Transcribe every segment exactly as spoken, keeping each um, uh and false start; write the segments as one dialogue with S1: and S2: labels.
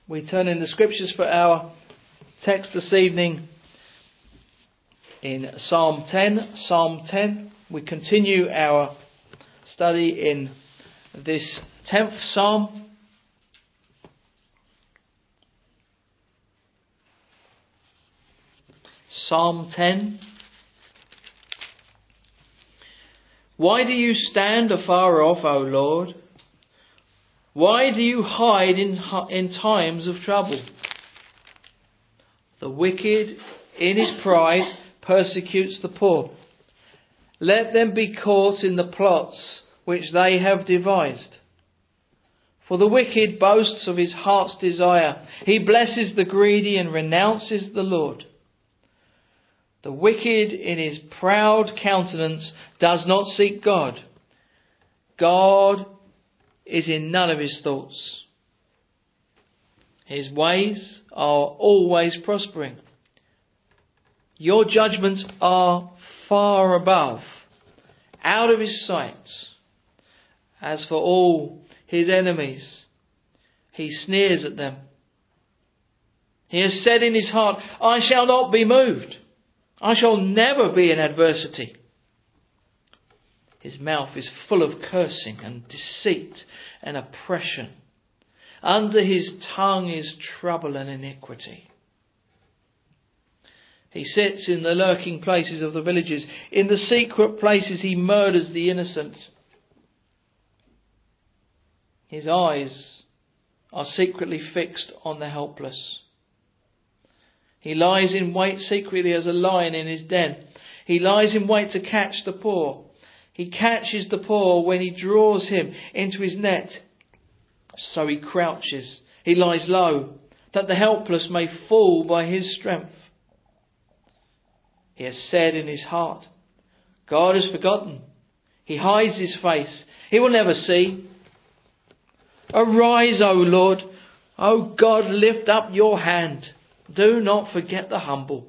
S1: We turn in the scriptures for our text this evening in Psalm ten. Psalm ten. We continue our study in this tenth Psalm. Psalm ten. Why do you stand afar off, O Lord? Why do you hide in, in times of trouble? The wicked, in his pride, persecutes the poor. Let them be caught in the plots which they have devised. For the wicked boasts of his heart's desire. He blesses the greedy and renounces the Lord. The wicked in his proud countenance does not seek God. God is in none of his thoughts. His ways are always prospering. Your judgments are far above, out of his sight. As for all his enemies, he sneers at them. He has said in his heart, I shall not be moved. I shall never be in adversity. His mouth is full of cursing and deceit and oppression. Under his tongue is trouble and iniquity. He sits in the lurking places of the villages. In the secret places he murders the innocent. His eyes are secretly fixed on the helpless. He lies in wait secretly as a lion in his den. He lies in wait to catch the poor. He catches the poor when he draws him into his net. So he crouches. He lies low, that the helpless may fall by his strength. He has said in his heart, God has forgotten. He hides his face. He will never see. Arise, O Lord. O God, lift up your hand. Do not forget the humble.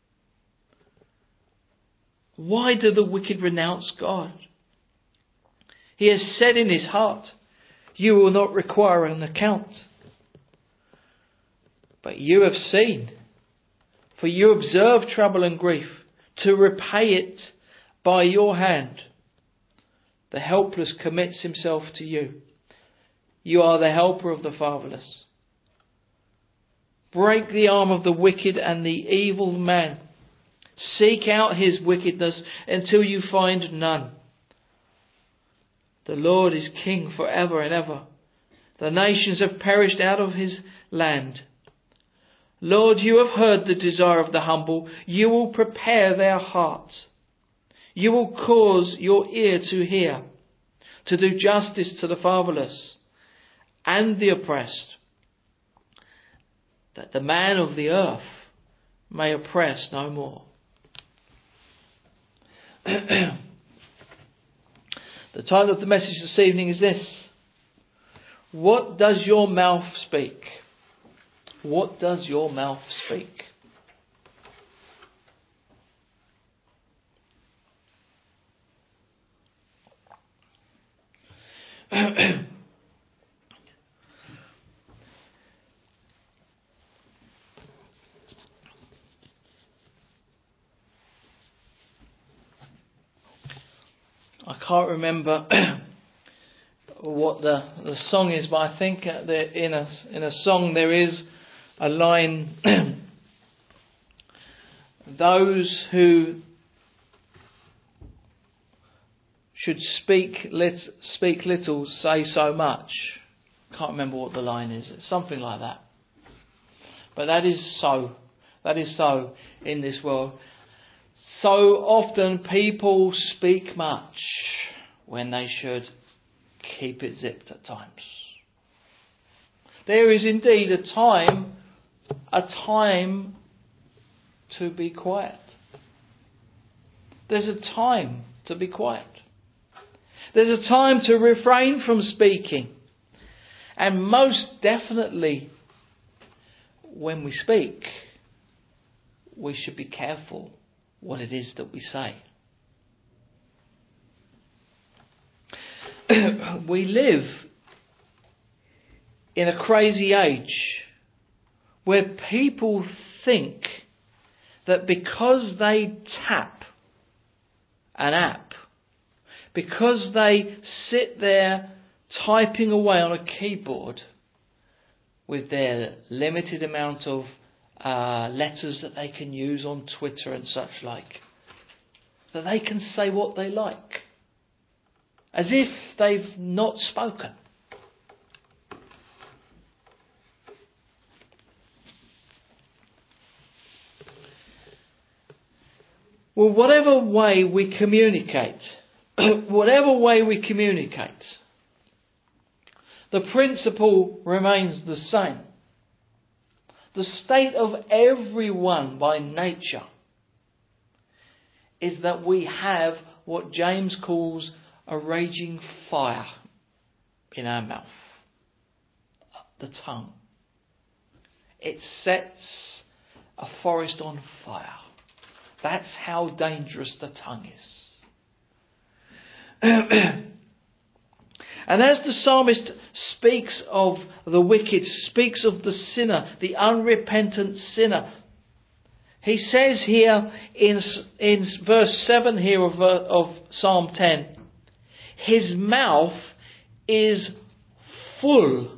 S1: Why do the wicked renounce God? He has said in his heart, you will not require an account. But you have seen, for you observe trouble and grief, to repay it by your hand. The helpless commits himself to you. You are the helper of the fatherless. Break the arm of the wicked and the evil man. Seek out his wickedness until you find none. The Lord is king forever and ever. The nations have perished out of his land. Lord, you have heard the desire of the humble. You will prepare their hearts. You will cause your ear to hear, to do justice to the fatherless and the oppressed, that the man of the earth may oppress no more. The title of the message this evening is this: What does your mouth speak? What does your mouth speak? I can't remember what the the song is, but I think that in a in a song there is a line: those who should speak lit, speak little say so much. Can't remember what the line is. It's something like that. But that is so. That is so in this world. So often people speak much when they should keep it zipped at times. There is indeed a time, a time to be quiet. There's a time to be quiet. There's a time to refrain from speaking. And most definitely, when we speak, we should be careful what it is that we say. We live in a crazy age where people think that because they tap an app, because they sit there typing away on a keyboard with their limited amount of uh, letters that they can use on Twitter and such like, that they can say what they like, as if they've not spoken. Well, whatever way we communicate, whatever way we communicate, the principle remains the same. The state of everyone by nature is that we have what James calls a raging fire in our mouth, the tongue. It sets a forest on fire. That's how dangerous the tongue is. And as the psalmist speaks of the wicked, speaks of the sinner, the unrepentant sinner, he says here in, in verse seven here of, of Psalm ten, his mouth is full.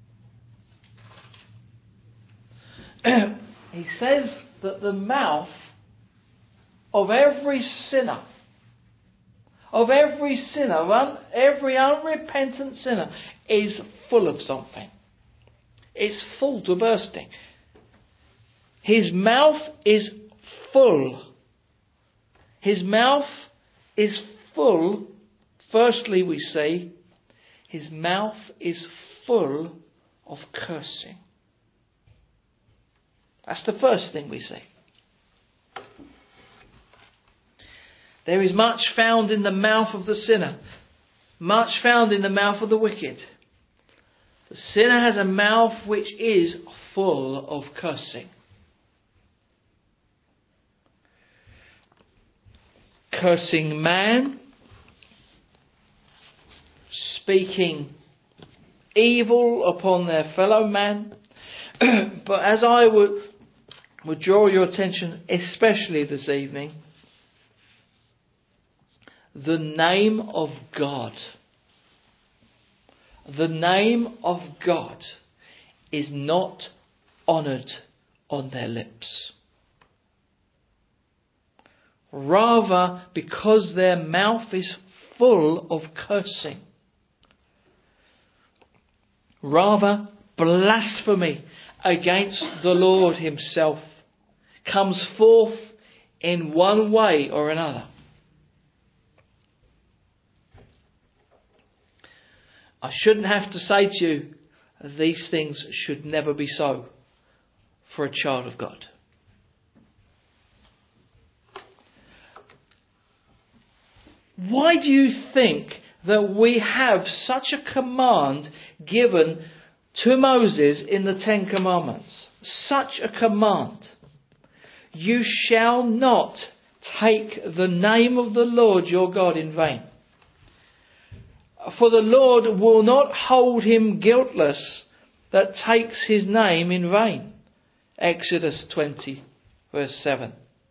S1: He says that the mouth of every sinner, of every sinner, un, every unrepentant sinner, is full of something. It's full to bursting. His mouth is full. His mouth is full. Firstly, we see his mouth is full of cursing. That's the first thing we see. There is much found in the mouth of the sinner, much found in the mouth of the wicked. The sinner has a mouth which is full of cursing. Cursing man, speaking evil upon their fellow man. But as I would, would draw your attention, especially this evening, the name of God. The name of God is not honoured on their lips. Rather, because their mouth is full of cursing. Rather, blasphemy against the Lord himself comes forth in one way or another. I shouldn't have to say to you, these things should never be so for a child of God. Why do you think that we have such a command given to Moses in the Ten Commandments? Such a command. You shall not take the name of the Lord your God in vain. For the Lord will not hold him guiltless that takes his name in vain. Exodus twenty, verse seven.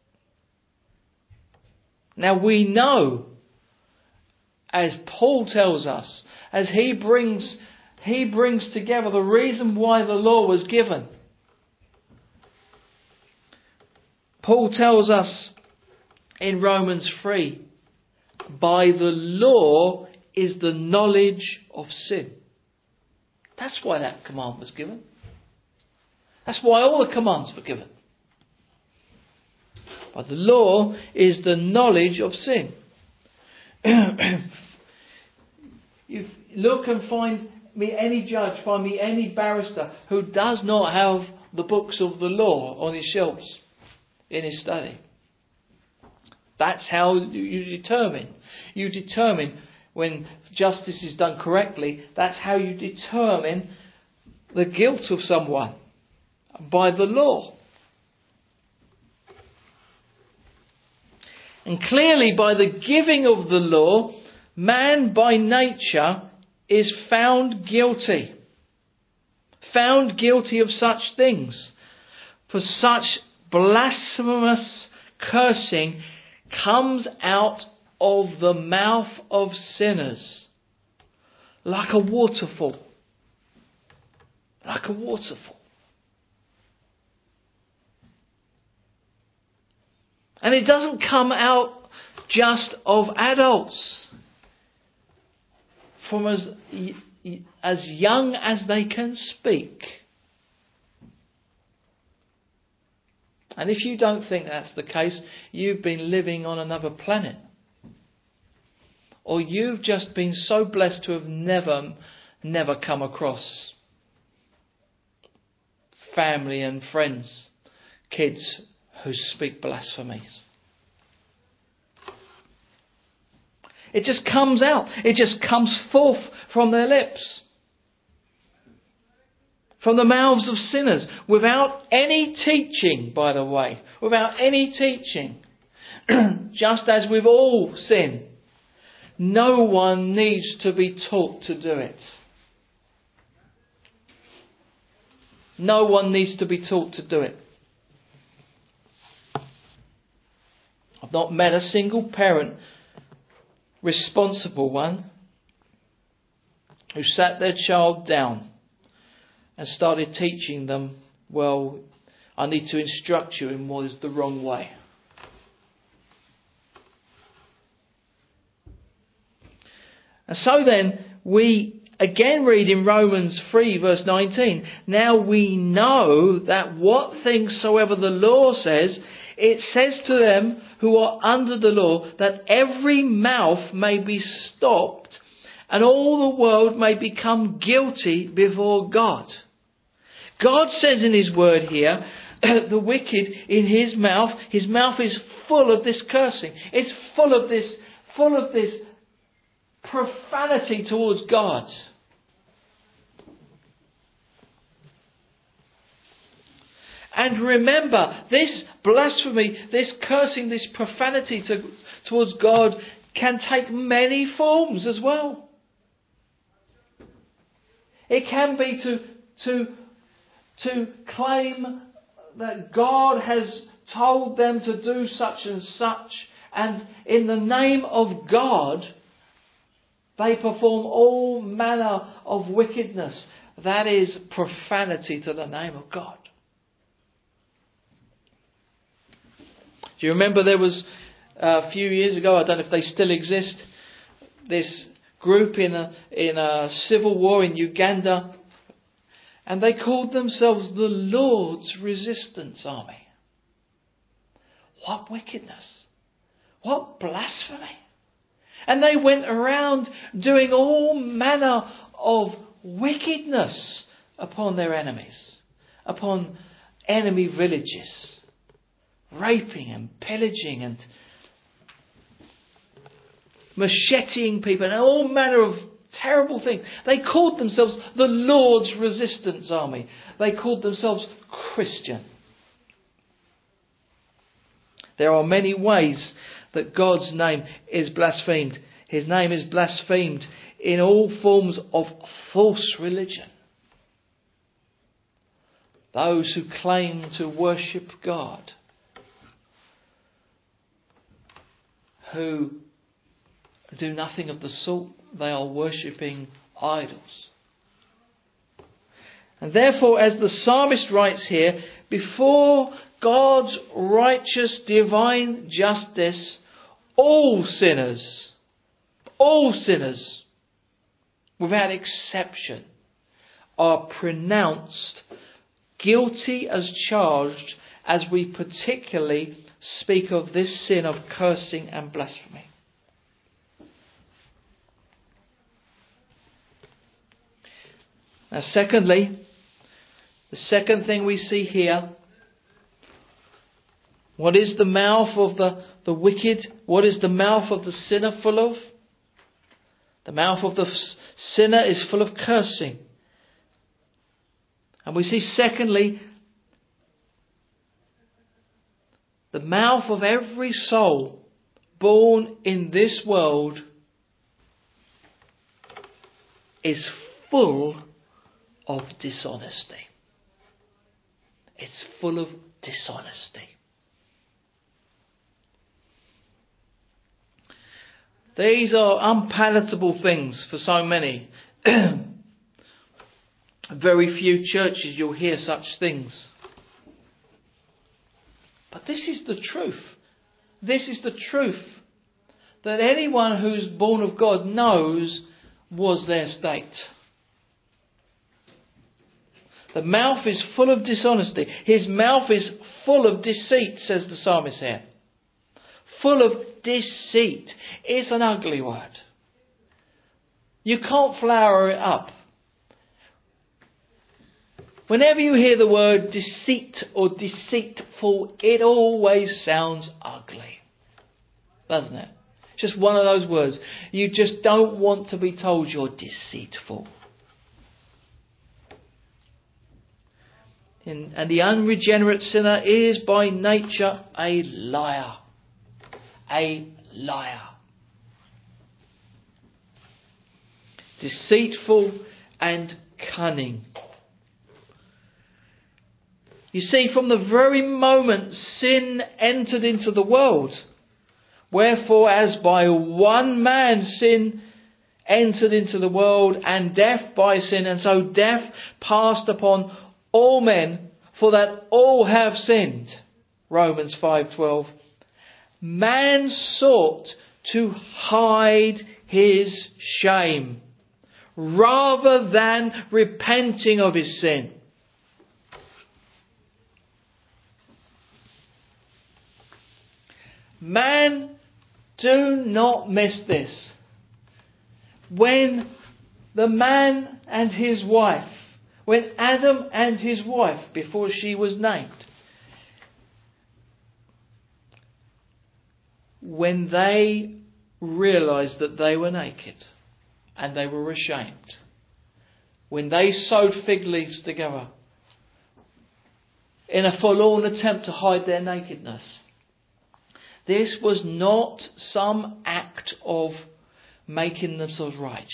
S1: Now we know, as Paul tells us, as he brings, he brings together the reason why the law was given. Paul tells us in Romans three, by the law is the knowledge of sin. That's why that command was given. That's why all the commands were given. By the law is the knowledge of sin. You look and find me any judge, find me any barrister who does not have the books of the law on his shelves in his study. That's how you determine. You determine when justice is done correctly, that's how you determine the guilt of someone, by the law. And clearly by the giving of the law, man by nature is found guilty. Found guilty of such things. For such blasphemous cursing comes out of the mouth of sinners like a waterfall. Like a waterfall. And it doesn't come out just of adults. From as, as young as they can speak. And if you don't think that's the case, you've been living on another planet. Or you've just been so blessed to have never, never come across family and friends, kids who speak blasphemies. It just comes out. It just comes forth from their lips. From the mouths of sinners. Without any teaching, by the way. Without any teaching. Just as with all sin. No one needs to be taught to do it. No one needs to be taught to do it. I've not met a single parent, responsible one, who sat their child down and started teaching them, well, I need to instruct you in what is the wrong way. And so then, we again read in Romans three verse nineteen, now we know that what things soever the law says, it says to them who are under the law, that every mouth may be stopped, and all the world may become guilty before God. God says in His word here, the wicked in his mouth, his mouth is full of this cursing. It's full of this, full of this profanity towards God. And remember, this blasphemy, this cursing, this profanity to, towards God can take many forms as well. It can be to, to, to claim that God has told them to do such and such, and in the name of God, they perform all manner of wickedness. That is profanity to the name of God. Do you remember there was uh, a few years ago, I don't know if they still exist, this group in a, in a civil war in Uganda, and they called themselves the Lord's Resistance Army. What wickedness! What blasphemy! And they went around doing all manner of wickedness upon their enemies, upon enemy villages, raping and pillaging and macheting people and all manner of terrible things. They called themselves the Lord's Resistance Army. They called themselves Christian. There are many ways that God's name is blasphemed. His name is blasphemed in all forms of false religion. Those who claim to worship God, who do nothing of the sort, they are worshipping idols. And therefore, as the psalmist writes here, before God's righteous divine justice, all sinners, all sinners, without exception, are pronounced guilty as charged, as we particularly speak of this sin of cursing and blasphemy. Now, secondly, the second thing we see here, what is the mouth of the, the wicked? What is the mouth of the sinner full of? The mouth of the sinner is full of cursing. And we see, secondly, the mouth of every soul born in this world is full of dishonesty. It's full of dishonesty. These are unpalatable things for so many. Very few churches you'll hear such things. But this is the truth. This is the truth that anyone who's born of God knows was their state. The mouth is full of dishonesty. His mouth is full of deceit, says the psalmist here. Full of deceit. It's an ugly word. You can't flower it up. Whenever you hear the word deceit or deceitful, it always sounds ugly. Doesn't it? It's just one of those words. You just don't want to be told you're deceitful. In, and the unregenerate sinner is by nature a liar. A liar. Deceitful and cunning. You see, from the very moment sin entered into the world, wherefore as by one man sin entered into the world, and death by sin, and so death passed upon all men, for that all have sinned. Romans five twelve. Man sought to hide his shame rather than repenting of his sin. Man, do not miss this. When the man and his wife, when Adam and his wife, before she was named, when they realised that they were naked and they were ashamed, when they sewed fig leaves together in a forlorn attempt to hide their nakedness, this was not some act of making themselves righteous.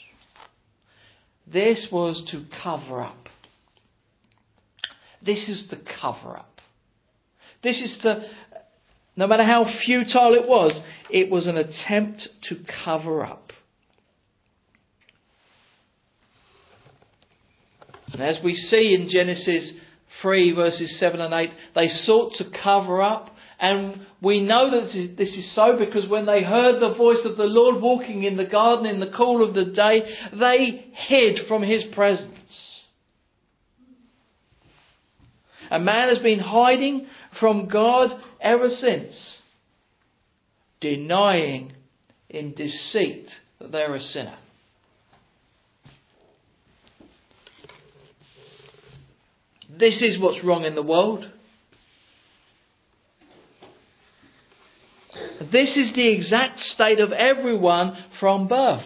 S1: This was to cover up. This is the cover up. This is the, no matter how futile it was, it was an attempt to cover up. And as we see in Genesis three verses seven and eight, they sought to cover up. And we know that this is so because when they heard the voice of the Lord walking in the garden in the cool of the day, they hid from His presence. And man has been hiding from God ever since, denying in deceit that they're a sinner. This is what's wrong in the world. This is the exact state of everyone from birth.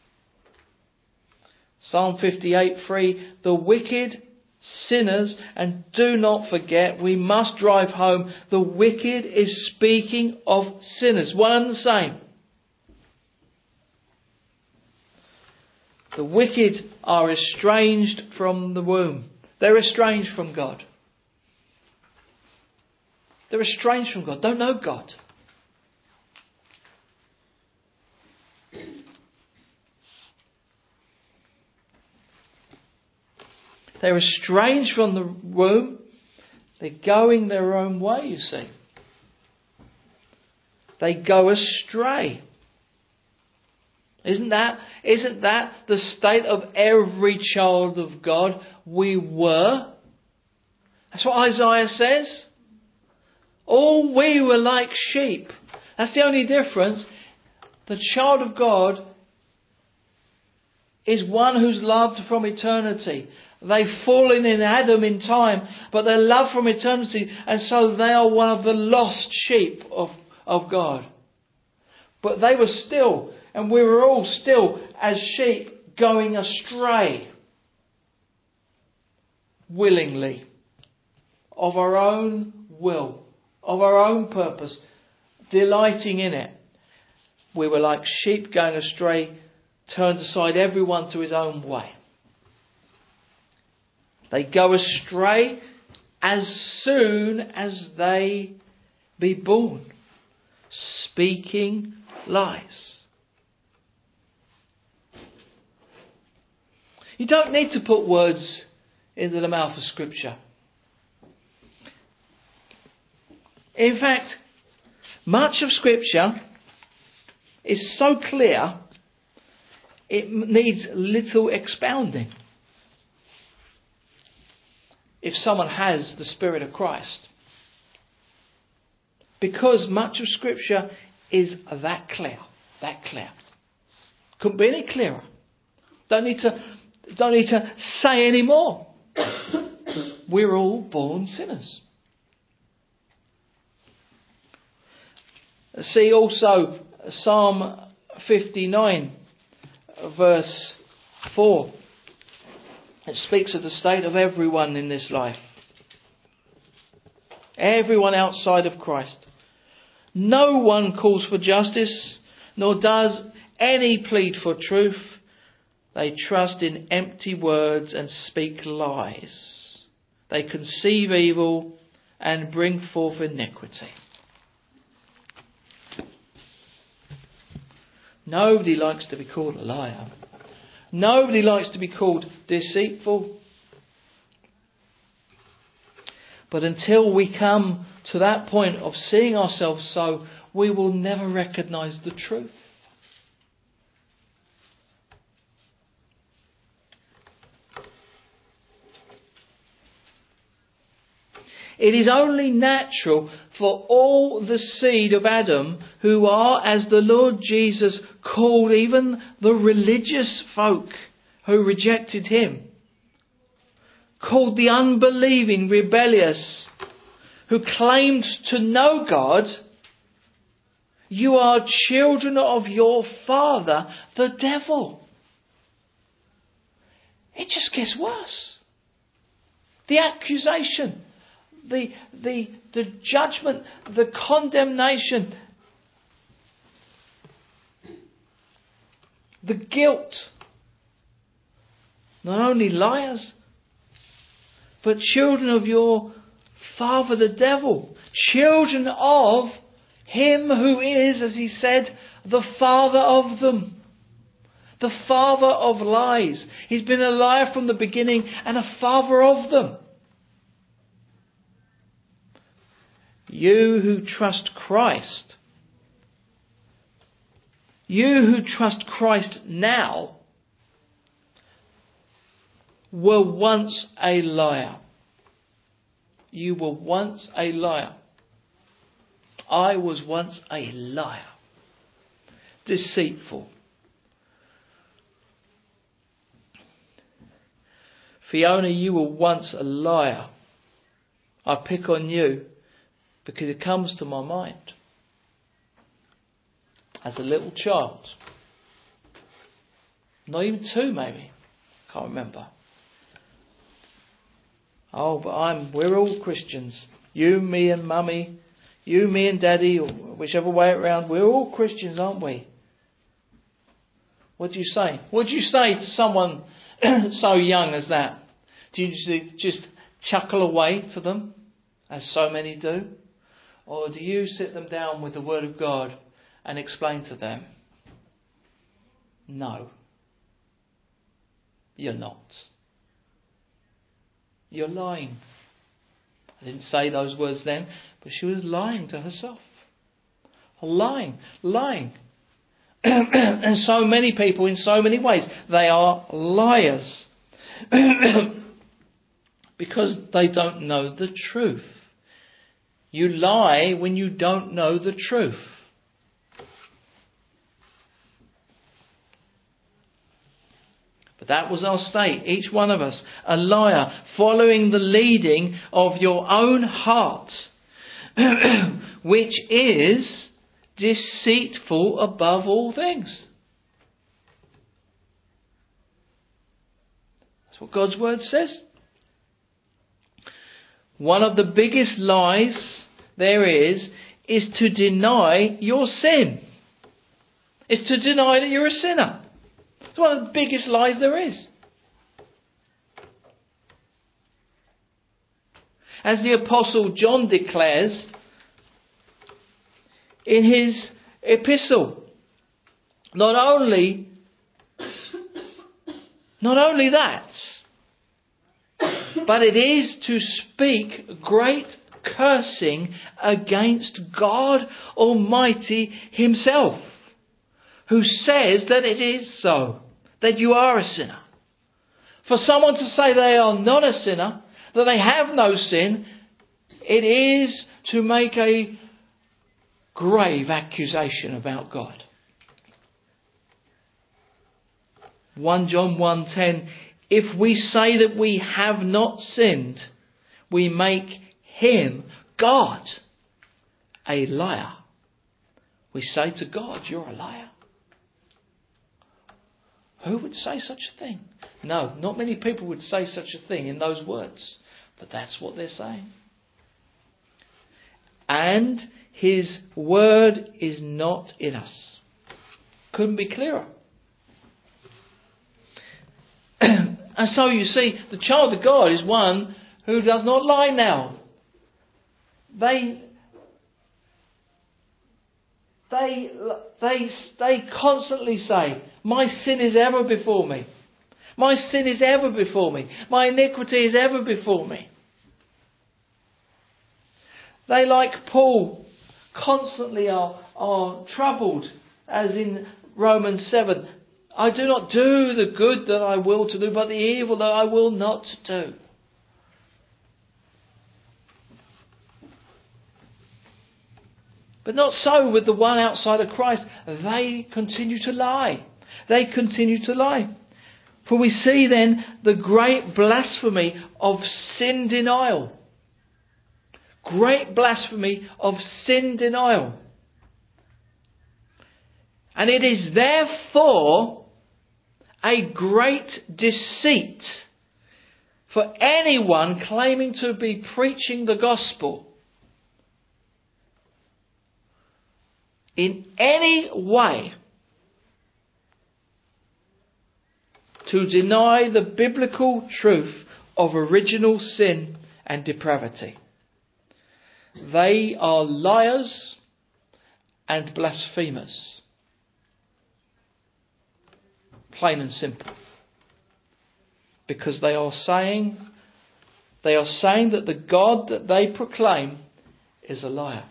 S1: Psalm fifty-eight three, the wicked, sinners, and do not forget, we must drive home, the wicked is speaking of sinners, one and the same. The wicked are estranged from the womb. They're estranged from God. They're estranged from God, don't know God. They're estranged from the womb. They're going their own way, you see. They go astray. Isn't that, isn't that the state of every child of God? We were. That's what Isaiah says. All we were like sheep. That's the only difference. The child of God is one who's loved from eternity. They've fallen in Adam in time, but they're loved from eternity, and so they are one of the lost sheep of, of God. But they were still, and we were all still, as sheep, going astray. Willingly. Of our own will. Of our own purpose. Delighting in it. We were like sheep going astray, turned aside everyone to his own way. They go astray as soon as they be born, speaking lies. You don't need to put words into the mouth of Scripture. In fact, much of Scripture is so clear, it needs little expounding. If someone has the Spirit of Christ. Because much of Scripture is that clear. That clear. Couldn't be any clearer. Don't need to, don't need to say any more. We're all born sinners. See also Psalm fifty-nine, verse four. It speaks of the state of everyone in this life. Everyone outside of Christ. No one calls for justice, nor does any plead for truth. They trust in empty words and speak lies. They conceive evil and bring forth iniquity. Nobody likes to be called a liar. Nobody likes to be called deceitful. But until we come to that point of seeing ourselves so, we will never recognise the truth. It is only natural for all the seed of Adam, who are, as the Lord Jesus called even the religious folk who rejected him, called the unbelieving, rebellious, who claimed to know God, you are children of your father, the devil. It just gets worse. The accusation, the the the judgment, the condemnation, the guilt. Not only liars, but children of your father the devil. Children of him who is, as he said, the father of them. The father of lies. He's been a liar from the beginning and a father of them. You who trust Christ, you who trust Christ now, were once a liar. You were once a liar. I was once a liar. Deceitful. Fiona, you were once a liar. I pick on you because it comes to my mind. As a little child. Not even two, maybe. Can't remember. Oh, but I'm. We're all Christians. You, me and Mummy. You, me and Daddy, or whichever way around. We're all Christians, aren't we? What do you say? What do you say to someone so young as that? Do you just chuckle away to them, as so many do? Or do you sit them down with the Word of God and explain to them? No. You're not. You're lying. I didn't say those words then, but she was lying to herself. Lying. Lying. And so many people, in so many ways, they are liars. Because they don't know the truth. You lie when you don't know the truth. But that was our state, each one of us, a liar, following the leading of your own heart, which is deceitful above all things. That's what God's Word says. One of the biggest lies there is, is to deny your sin. It's to deny that you're a sinner. It's one of the biggest lies there is. As the Apostle John declares in his epistle. Not only, not only that, but it is to speak great cursing against God Almighty Himself, who says that it is so, that you are a sinner. For someone to say they are not a sinner, that they have no sin, it is to make a grave accusation about God. First John one ten, if we say that we have not sinned, we make Him, God, a liar. We say to God, you're a liar. Who would say such a thing? No, not many people would say such a thing in those words. But that's what they're saying. And His word is not in us. Couldn't be clearer. And so you see, the child of God is one who does not lie now. They, they, they, they constantly say, my sin is ever before me. My sin is ever before me. My iniquity is ever before me. They, like Paul, constantly are, are troubled, as in Romans seven. I do not do the good that I will to do, but the evil that I will not do. But not so with the one outside of Christ. They continue to lie. They continue to lie. For we see then the great blasphemy of sin denial. Great blasphemy of sin denial. And it is therefore a great deceit for anyone claiming to be preaching the gospel in any way to deny the biblical truth of original sin and depravity. They are liars and blasphemers. Plain and simple. Because they are saying, they are saying that the God that they proclaim is a liar.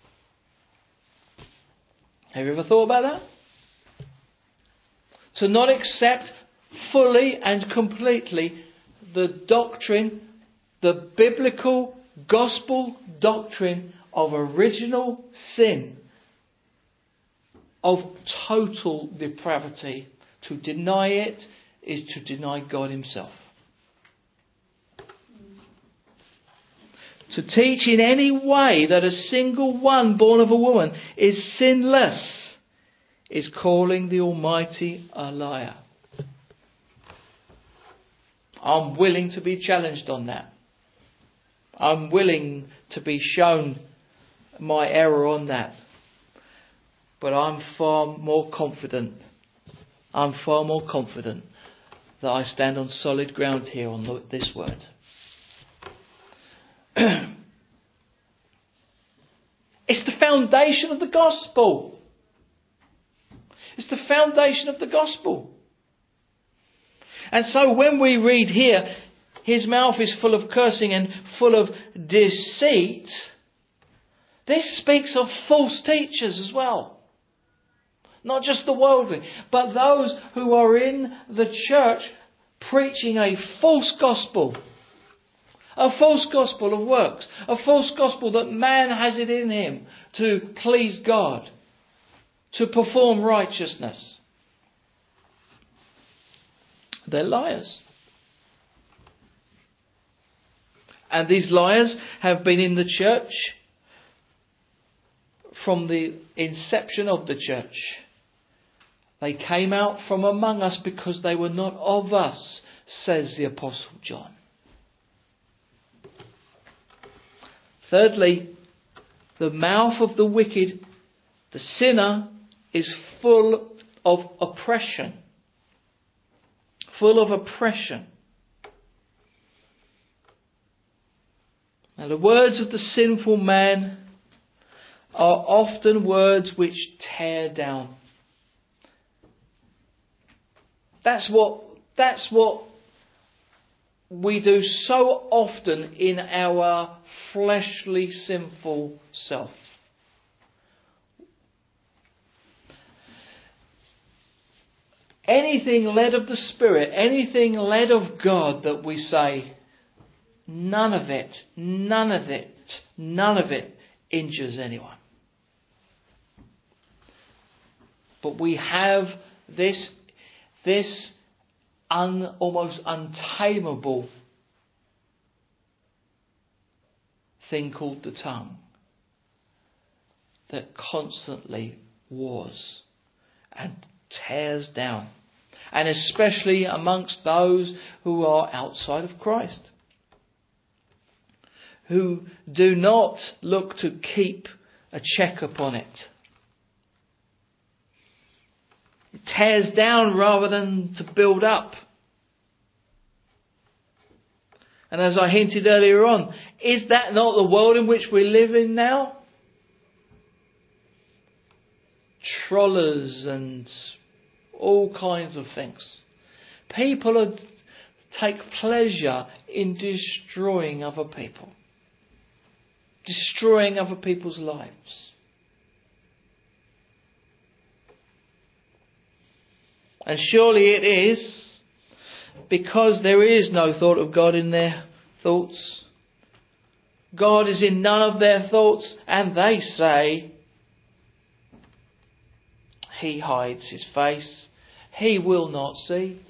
S1: Have you ever thought about that? To not accept fully and completely the doctrine, the biblical gospel doctrine of original sin, of total depravity. To deny it is to deny God Himself. To teach in any way that a single one born of a woman is sinless is calling the Almighty a liar. I'm willing to be challenged on that. I'm willing to be shown my error on that. But I'm far more confident. I'm far more confident that I stand on solid ground here on this word. It's the foundation of the gospel. It's the foundation of the gospel. And so when we read here, his mouth is full of cursing and full of deceit, this speaks of false teachers as well. Not just the worldly, but those who are in the church preaching a false gospel. A false gospel of works. A false gospel that man has it in him to please God, to perform righteousness. They're liars. And these liars have been in the church from the inception of the church. They came out from among us because they were not of us, says the Apostle John. Thirdly, the mouth of the wicked, the sinner, is full of oppression. Full of oppression. Now, the words of the sinful man are often words which tear down. That's what, that's what we do so often in our fleshly, sinful self. Anything led of the Spirit, anything led of God that we say, none of it, none of it, none of it injures anyone. But we have this, this un, almost untamable thing called the tongue that constantly wars and tears down. And especially amongst those who are outside of Christ, who do not look to keep a check upon it. It tears down rather than to build up. And as I hinted earlier on, is that not the world in which we live in now? Trollers and all kinds of things. People are, take pleasure in destroying other people. Destroying other people's lives. And surely it is because there is no thought of God in their thoughts. God is in none of their thoughts, and they say, He hides His face. He will not see.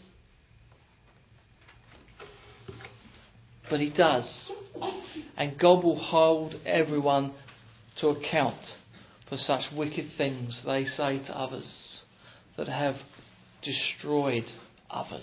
S1: But He does. And God will hold everyone to account for such wicked things they say to others that have destroyed others.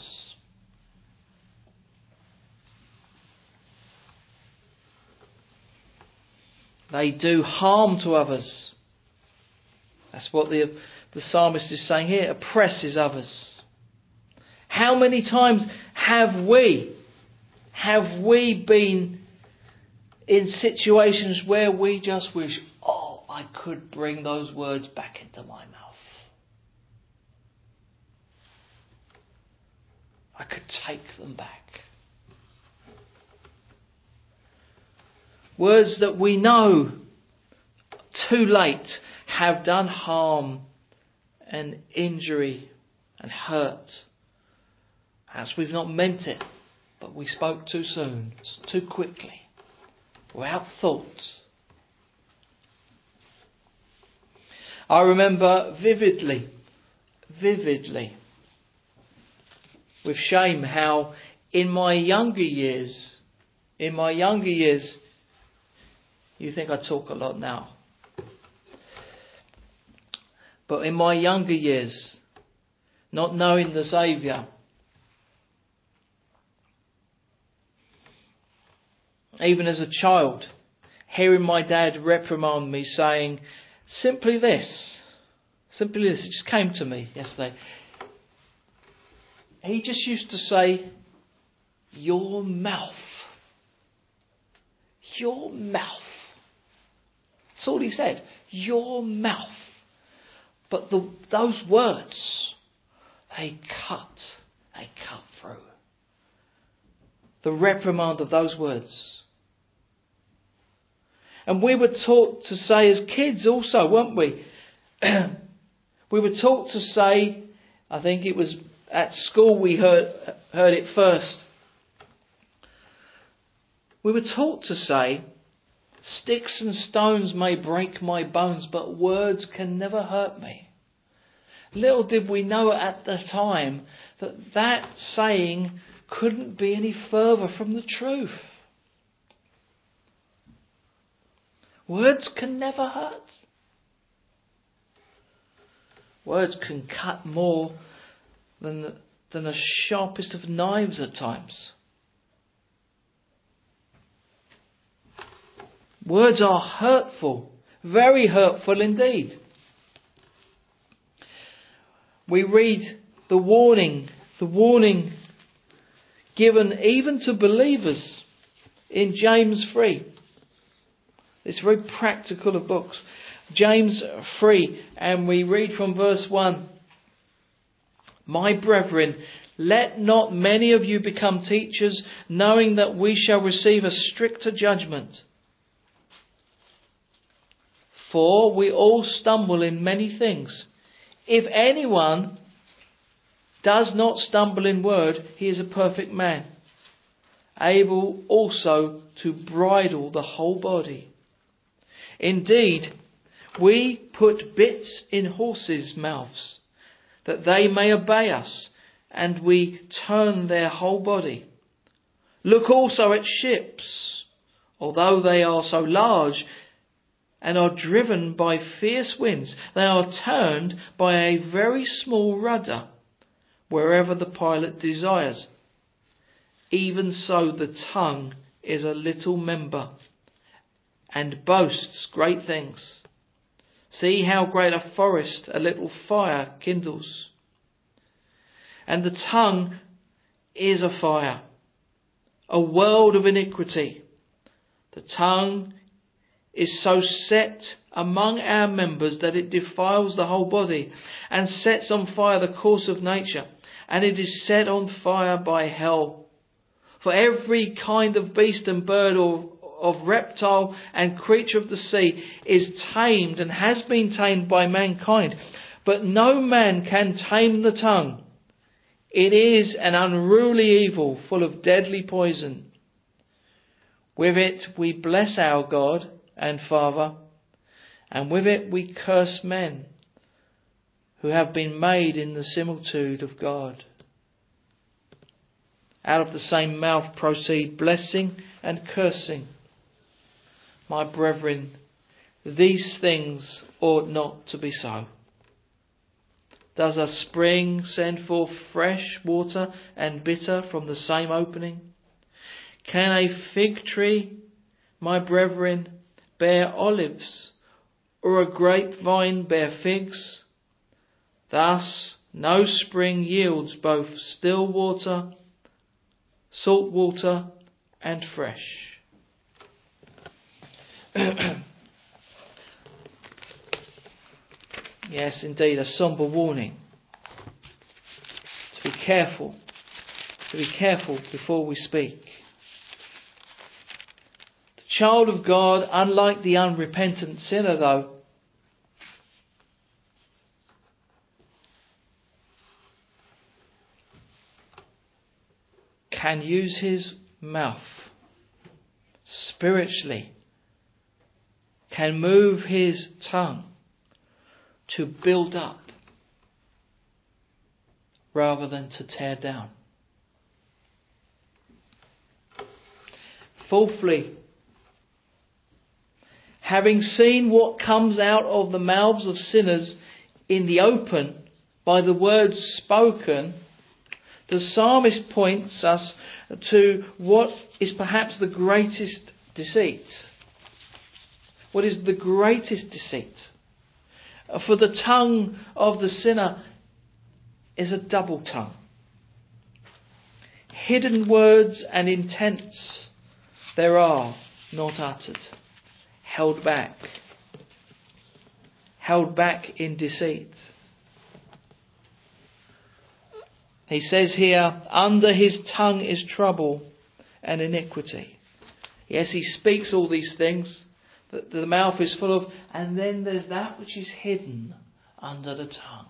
S1: They do harm to others. That's what the The psalmist is saying here, oppresses others. How many times have we, have we been in situations where we just wish, oh, I could bring those words back into my mouth. I could take them back. Words that we know too late have done harm and injury and hurt, as we've not meant it, but we spoke too soon, too quickly, without thought. I remember vividly, vividly, with shame, how in my younger years, in my younger years, you think I talk a lot now. But in my younger years, not knowing the Saviour, even as a child, hearing my dad reprimand me, saying simply this, simply this, it just came to me yesterday. He just used to say, your mouth. Your mouth. That's all he said. Your mouth. But the, those words, they cut, they cut through. The reprimand of those words. And we were taught to say as kids also, weren't we? We were taught to say, I think it was at school we heard, heard it first. We were taught to say, sticks and stones may break my bones, but words can never hurt me. Little did we know at the time that that saying couldn't be any further from the truth. Words can never hurt. Words can cut more than the, than the sharpest of knives at times. Words are hurtful, very hurtful indeed. We read the warning, the warning given even to believers in James three. It's very practical of books. James three, and we read from verse one. My brethren, let not many of you become teachers, knowing that we shall receive a stricter judgment. For we all stumble in many things. If anyone does not stumble in word, he is a perfect man, able also to bridle the whole body. Indeed, we put bits in horses' mouths, that they may obey us, and we turn their whole body. Look also at ships, although they are so large and are driven by fierce winds, they are turned by a very small rudder, wherever the pilot desires. Even so the tongue is a little member, and boasts great things. See how great a forest a little fire kindles. And the tongue is a fire, a world of iniquity. The tongue is so set among our members that it defiles the whole body, and sets on fire the course of nature, and it is set on fire by hell. For every kind of beast and bird, or of reptile and creature of the sea, is tamed and has been tamed by mankind. But no man can tame the tongue. It is an unruly evil, full of deadly poison. With it we bless our God and Father, and with it we curse men who have been made in the similitude of God. Out of the same mouth proceed blessing and cursing. My brethren, these things ought not to be so. Does a spring send forth fresh water and bitter from the same opening? Can a fig tree, my brethren, bear olives, or a grapevine bear figs? Thus no spring yields both still water, salt water, and fresh. Yes, indeed, a somber warning. To be careful. To be careful before we speak. The child of God, unlike the unrepentant sinner though, can use his mouth spiritually, can move his tongue to build up rather than to tear down. Fourthly, having seen what comes out of the mouths of sinners in the open by the words spoken, the psalmist points us to what is perhaps the greatest deceit. What is the greatest deceit? For the tongue of the sinner is a double tongue. Hidden words and intents there are not uttered, held back, held back in deceit. He says here, under his tongue is trouble and iniquity. Yes, he speaks all these things that the mouth is full of, and then there's that which is hidden under the tongue.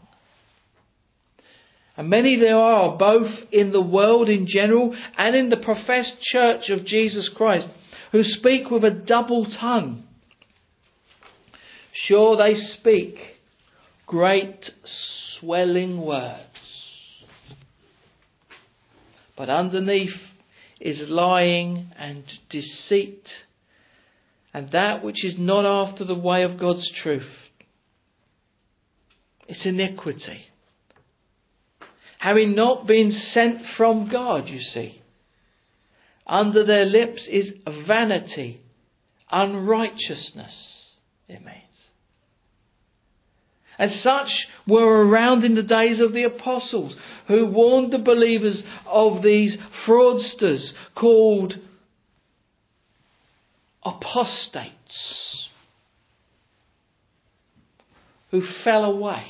S1: And many there are, both in the world in general and in the professed church of Jesus Christ, who speak with a double tongue. Sure, they speak great swelling words, but underneath is lying and deceit, and that which is not after the way of God's truth. It's iniquity. Having not been sent from God, you see. Under their lips is vanity, unrighteousness, it means. And such were around in the days of the apostles, who warned the believers of these fraudsters called apostates. who fell away.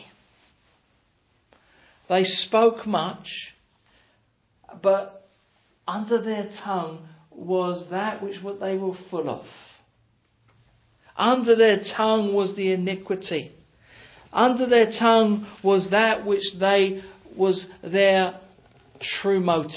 S1: They spoke much, but under their tongue was that which what they were full of. Under their tongue was the iniquity. Under their tongue was that which they was their true motives.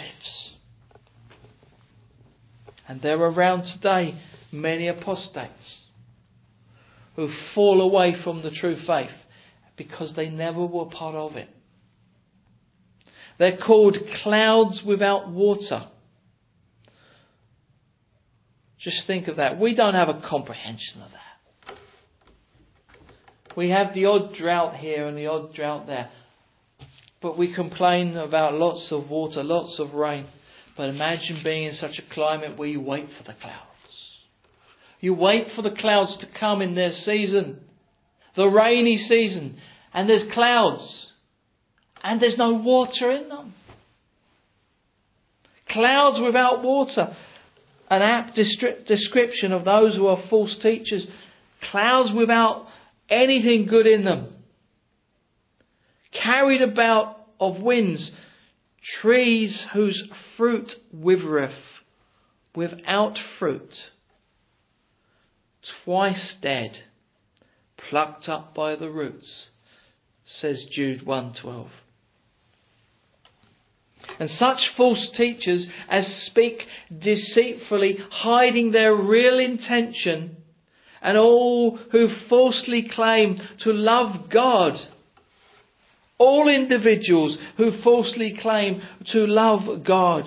S1: And there are around today many apostates who fall away from the true faith because they never were part of it. They're called clouds without water. Just think of that. We don't have a comprehension of that. We have the odd drought here and the odd drought there. But we complain about lots of water, lots of rain. But imagine being in such a climate where you wait for the clouds. You wait for the clouds to come in their season. The rainy season. And there's clouds. And there's no water in them. Clouds without water. An apt description of those who are false teachers. Clouds without anything good in them. Carried about of winds. Trees whose fruit withereth. Without fruit. Twice dead. Plucked up by the roots. Says Jude one twelve. And such false teachers as speak deceitfully, hiding their real intention, and all who falsely claim to love God, all individuals who falsely claim to love God,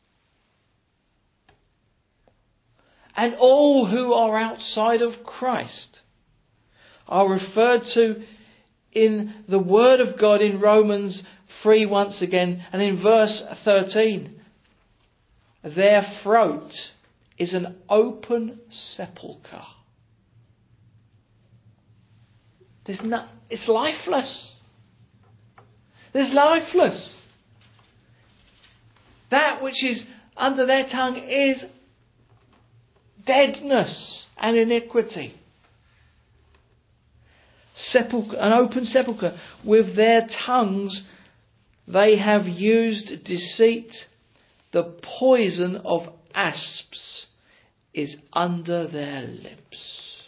S1: and all who are outside of Christ, are referred to in the Word of God in Romans three once again, and in verse thirteen. Their throat is an open sepulchre. There's no, it's lifeless. There's lifeless. That which is under their tongue is deadness and iniquity. Sepulchre, an open sepulchre. With their tongues they have used deceit. The poison of asps is under their lips.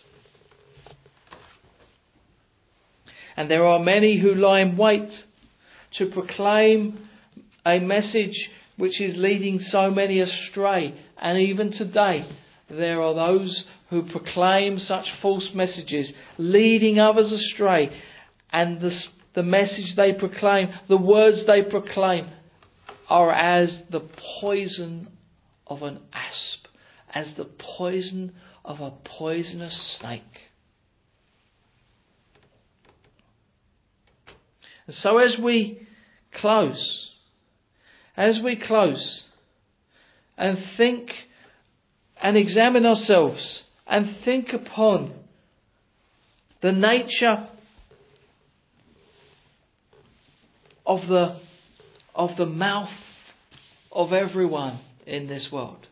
S1: And there are many who lie in wait to proclaim a message which is leading so many astray. And even today there are those who proclaim such false messages, leading others astray. And the, the message they proclaim, the words they proclaim, are as the poison of an asp, as the poison of a poisonous snake. And so as we close, as we close and think and examine ourselves and think upon the nature of the of the mouth of everyone in this world.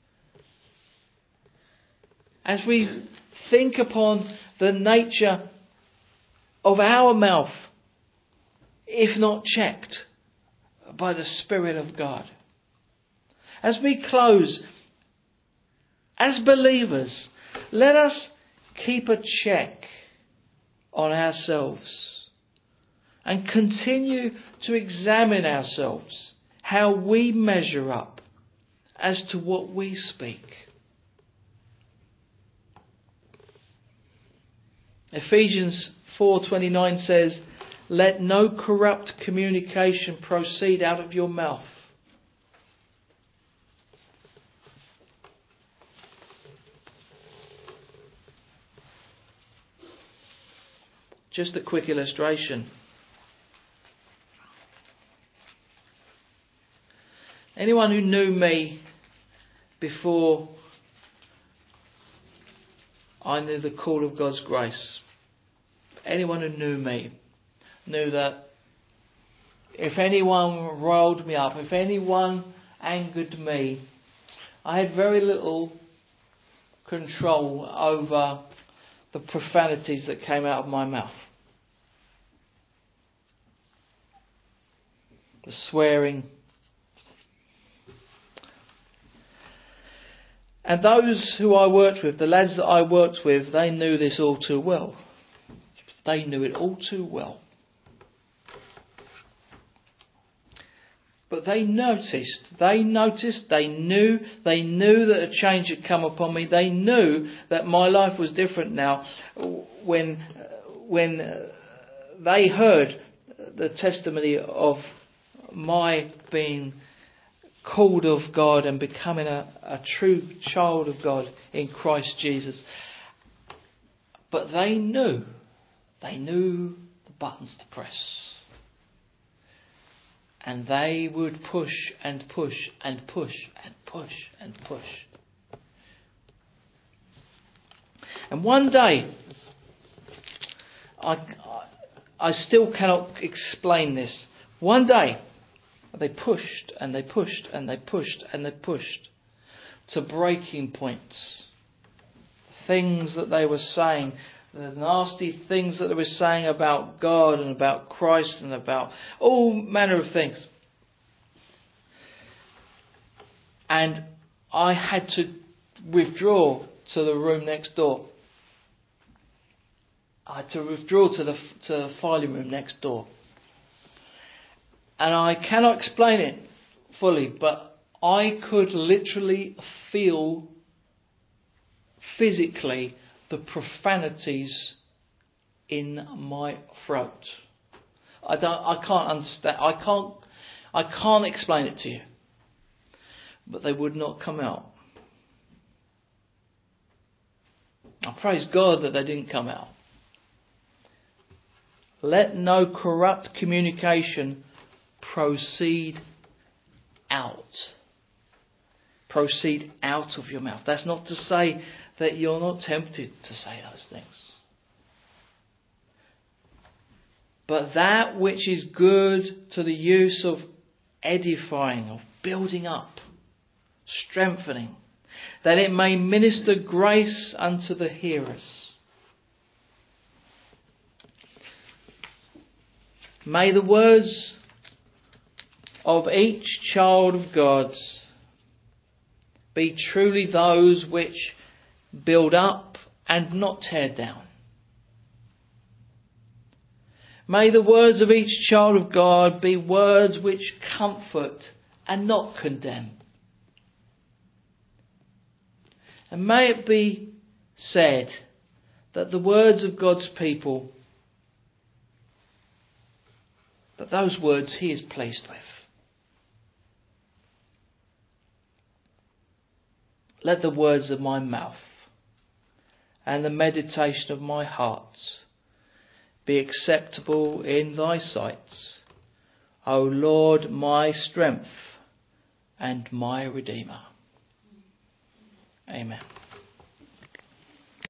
S1: As we think upon the nature of our mouth, if not checked by the Spirit of God. As we close, as believers, let us keep a check on ourselves and continue to examine ourselves, how we measure up as to what we speak. Ephesians four twenty-nine says, "Let no corrupt communication proceed out of your mouth, just a quick illustration. Anyone who knew me before I knew the call of God's grace, anyone who knew me, knew that if anyone riled me up, if anyone angered me, I had very little control over the profanities that came out of my mouth. the swearing. And those who I worked with, the lads that I worked with, they knew this all too well. They knew it all too well. But they noticed, they noticed, they knew, they knew that a change had come upon me. They knew that my life was different now when, when they heard the testimony of my being called of God and becoming a, a true child of God in Christ Jesus. But they knew, they knew the buttons to press. And they would push and push and push and push and push. And one day, I, I still cannot explain this. One day, they pushed and they pushed and they pushed and they pushed to breaking points. Things that they were saying, the nasty things that they were saying about God and about Christ and about all manner of things. And I had to withdraw to the room next door. I had to withdraw to the, to the filing room next door. And I cannot explain it fully, but I could literally feel physically the profanities in my throat. I don't. I can't understand. I can't. I can't explain it to you. But they would not come out. I praise God that they didn't come out. Let no corrupt communication proceed out. Proceed out of your mouth. That's not to say that you're not tempted to say those things. But that which is good to the use of edifying, of building up, strengthening, that it may minister grace unto the hearers. May the words of each child of God be truly those which build up and not tear down. May the words of each child of God be words which comfort and not condemn. And may it be said that the words of God's people, that those words He is pleased with. Let the words of my mouth and the meditation of my heart be acceptable in thy sight, O Lord, my strength and my Redeemer. Amen.